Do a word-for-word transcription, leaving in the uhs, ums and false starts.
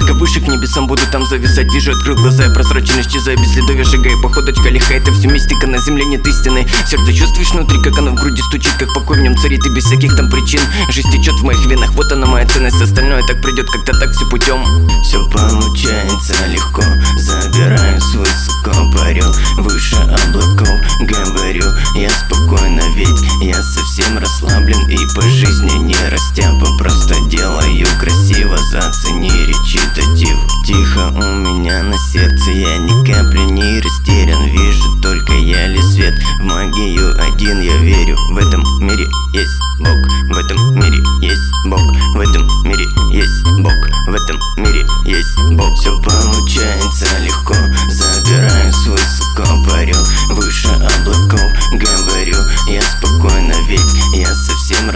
Только выше к небесам буду там зависать. Вижу, открыл глаза, я прозрачен, исчезаю без следов. Я шагаю, походочка лихая, это все мистика, на земле нет истины. Сердце чувствуешь внутри, как оно в груди стучит, как покой в нем царит и без всяких там причин. Жизнь течет в моих венах, вот она моя ценность. Остальное так придет, как-то так все путем. Все получается легко, забираюсь высоко, парю выше облаков. Говорю, я спокойно, ведь я совсем расслаблен и по жизни не растяпа. Просто делаю красиво, зацени речитатив. Тихо у меня на сердце, я ни капли не растерян. Вижу только я ли свет, в магию один я верю. В этом мире есть Бог, в этом мире есть Бог, в этом мире есть Бог, в этом мире есть Бог. Все получается легко, забираюсь высоко, парю выше облаков. Говорю, я спокойно, ведь я совсем